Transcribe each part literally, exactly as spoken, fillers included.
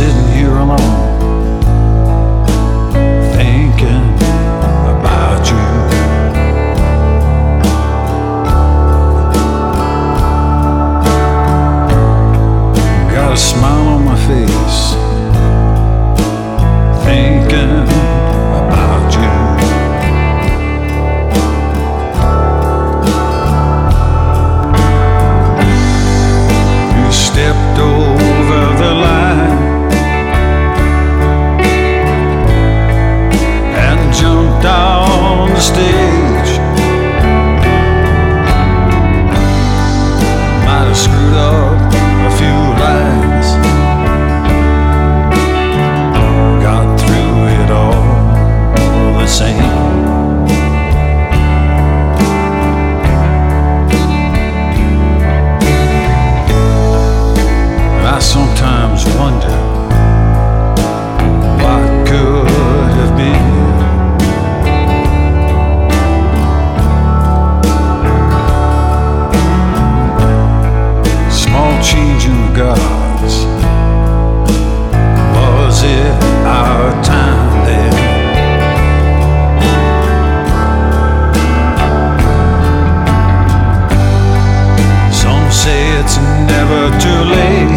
sitting here alone, thinking about you. Got a smile on my face, thinking about you. You stepped over the line and jumped on the stage. Might have screwed up a few lines, got through it all the same. I sometimes wonder what could have been. Small change in the gods. Was it our time then? Some say it's never too late,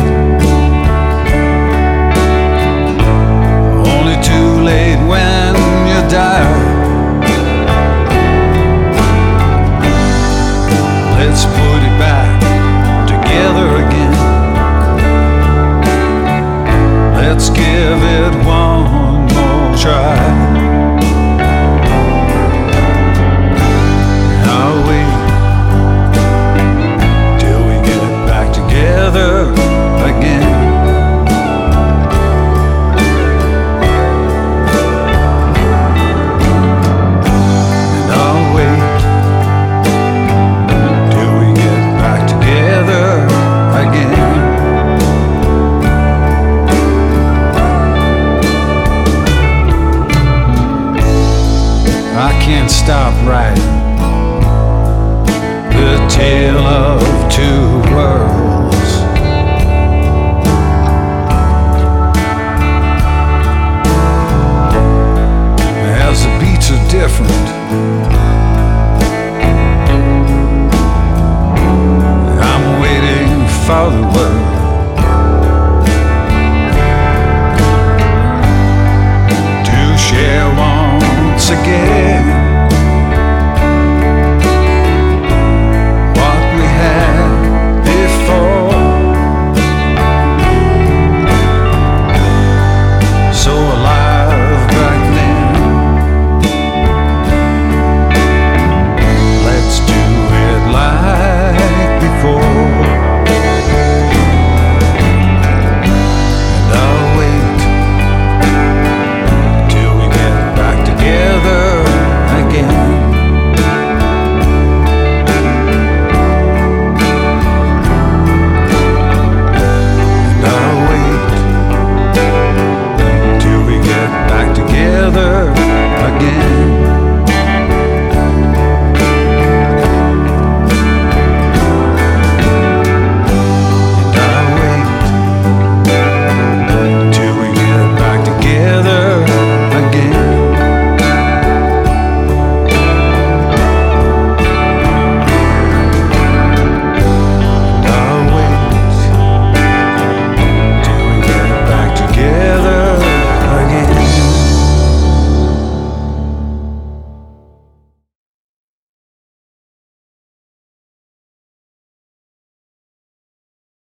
only too late when you die. Let's put it back together again. Let's give it one more try. I'll wait till we get it back together again. And I'll wait till we get back together again. I can't stop writing the tale of two worlds. As the beats are different, I'm waiting for the world to share once again what we had before. So alive back then. Let's do it like before. And I'll wait till we get back together again. And I'll wait till we get back together